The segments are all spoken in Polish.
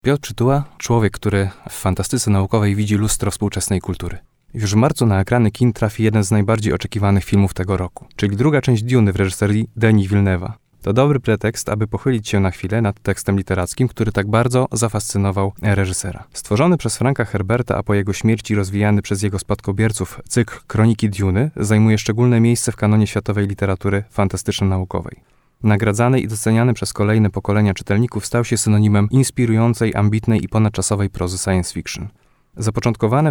Piotr Przytuła, człowiek, który w fantastyce naukowej widzi lustro współczesnej kultury. Już w marcu na ekrany kin trafi jeden z najbardziej oczekiwanych filmów tego roku, czyli druga część Duny w reżyserii Denis Villeneuve'a. To dobry pretekst, aby pochylić się na chwilę nad tekstem literackim, który tak bardzo zafascynował reżysera. Stworzony przez Franka Herberta, a po jego śmierci rozwijany przez jego spadkobierców cykl Kroniki Duny zajmuje szczególne miejsce w kanonie światowej literatury fantastyczno-naukowej. Nagradzany i doceniany przez kolejne pokolenia czytelników stał się synonimem inspirującej, ambitnej i ponadczasowej prozy science fiction. Zapoczątkowane w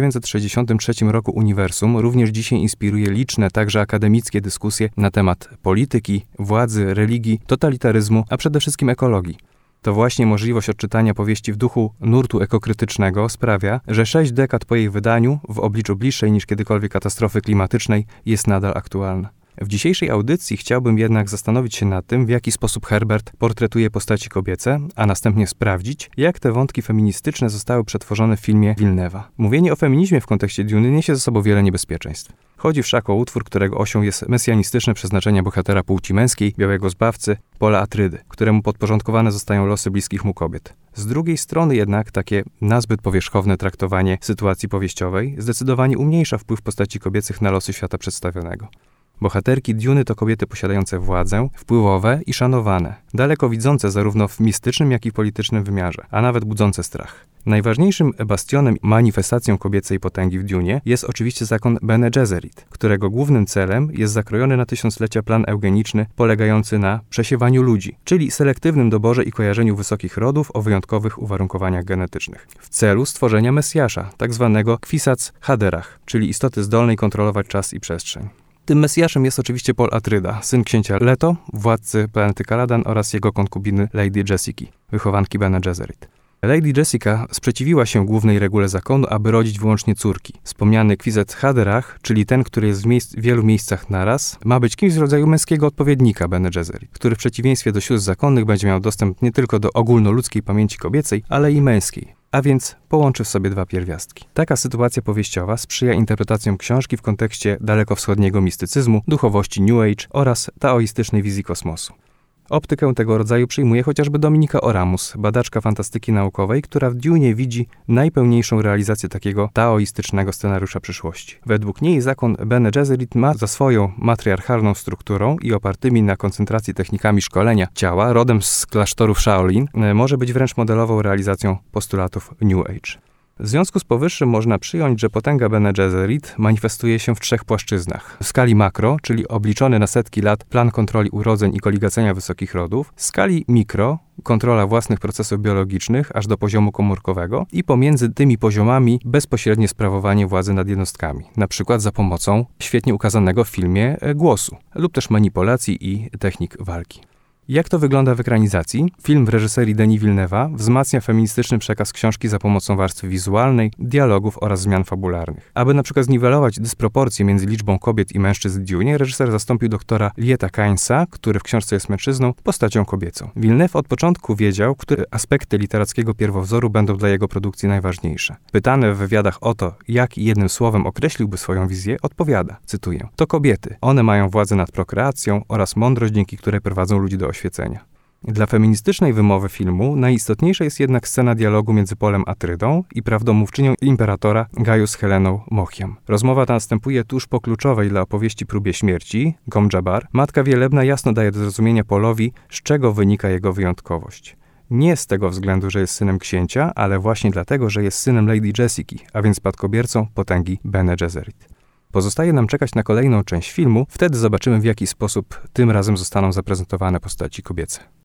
1963 roku uniwersum również dzisiaj inspiruje liczne, także akademickie dyskusje na temat polityki, władzy, religii, totalitaryzmu, a przede wszystkim ekologii. To właśnie możliwość odczytania powieści w duchu nurtu ekokrytycznego sprawia, że 6 dekad po jej wydaniu, w obliczu bliższej niż kiedykolwiek katastrofy klimatycznej, jest nadal aktualna. W dzisiejszej audycji chciałbym jednak zastanowić się nad tym, w jaki sposób Herbert portretuje postaci kobiece, a następnie sprawdzić, jak te wątki feministyczne zostały przetworzone w filmie Villeneuve'a. Mówienie o feminizmie w kontekście Duny niesie ze sobą wiele niebezpieczeństw. Chodzi wszak o utwór, którego osią jest mesjanistyczne przeznaczenie bohatera płci męskiej, białego zbawcy, Paula Atreidy, któremu podporządkowane zostają losy bliskich mu kobiet. Z drugiej strony jednak takie nazbyt powierzchowne traktowanie sytuacji powieściowej zdecydowanie umniejsza wpływ postaci kobiecych na losy świata przedstawionego. Bohaterki Duny to kobiety posiadające władzę, wpływowe i szanowane, daleko widzące zarówno w mistycznym, jak i politycznym wymiarze, a nawet budzące strach. Najważniejszym bastionem, manifestacją kobiecej potęgi w Dunie jest oczywiście zakon Bene Gesserit, którego głównym celem jest zakrojony na tysiąclecia plan eugeniczny polegający na przesiewaniu ludzi, czyli selektywnym doborze i kojarzeniu wysokich rodów o wyjątkowych uwarunkowaniach genetycznych, w celu stworzenia Mesjasza, tak zwanego Kwisatz Haderach, czyli istoty zdolnej kontrolować czas i przestrzeń. Tym Mesjaszem jest oczywiście Paul Atreida, syn księcia Leto, władcy planety Caladan oraz jego konkubiny Lady Jessiki, wychowanki Bene Gesserit. Lady Jessica sprzeciwiła się głównej regule zakonu, aby rodzić wyłącznie córki. Wspomniany Kwisatz Haderach, czyli ten, który jest w wielu miejscach naraz, ma być kimś w rodzaju męskiego odpowiednika Bene Gesserit, który w przeciwieństwie do sióstr zakonnych będzie miał dostęp nie tylko do ogólnoludzkiej pamięci kobiecej, ale i męskiej. A więc połączy w sobie dwa pierwiastki. Taka sytuacja powieściowa sprzyja interpretacjom książki w kontekście dalekowschodniego mistycyzmu, duchowości New Age oraz taoistycznej wizji kosmosu. Optykę tego rodzaju przyjmuje chociażby Dominika Oramus, badaczka fantastyki naukowej, która w Dunie widzi najpełniejszą realizację takiego taoistycznego scenariusza przyszłości. Według niej zakon Bene Gesserit ma za swoją matriarchalną strukturą i opartymi na koncentracji technikami szkolenia ciała, rodem z klasztorów Shaolin, może być wręcz modelową realizacją postulatów New Age. W związku z powyższym można przyjąć, że potęga Bene Gesserit manifestuje się w 3 płaszczyznach. W skali makro, czyli obliczony na setki lat plan kontroli urodzeń i koligacenia wysokich rodów. W skali mikro, kontrola własnych procesów biologicznych aż do poziomu komórkowego i pomiędzy tymi poziomami bezpośrednie sprawowanie władzy nad jednostkami, na przykład za pomocą świetnie ukazanego w filmie głosu lub też manipulacji i technik walki. Jak to wygląda w ekranizacji? Film w reżyserii Denis Villeneuve'a wzmacnia feministyczny przekaz książki za pomocą warstwy wizualnej, dialogów oraz zmian fabularnych. Aby na przykład zniwelować dysproporcje między liczbą kobiet i mężczyzn w Dunie, reżyser zastąpił doktora Lieta Kainsa, który w książce jest mężczyzną, postacią kobiecą. Villeneuve od początku wiedział, które aspekty literackiego pierwowzoru będą dla jego produkcji najważniejsze. Pytany w wywiadach o to, jak jednym słowem określiłby swoją wizję, odpowiada, cytuję: to kobiety. One mają władzę nad prokreacją oraz mądrość, dzięki której prowadzą ludzi do oświecenia. Dla feministycznej wymowy filmu najistotniejsza jest jednak scena dialogu między Paulem Atreidą i prawdomówczynią imperatora Gaius Heleną Mohiam. Rozmowa ta następuje tuż po kluczowej dla opowieści próbie śmierci, Gom Jabbar. Matka Wielebna jasno daje do zrozumienia Paulowi, z czego wynika jego wyjątkowość. Nie z tego względu, że jest synem księcia, ale właśnie dlatego, że jest synem Lady Jessiki, a więc spadkobiercą potęgi Bene Gesserit. Pozostaje nam czekać na kolejną część filmu, wtedy zobaczymy, w jaki sposób tym razem zostaną zaprezentowane postaci kobiece.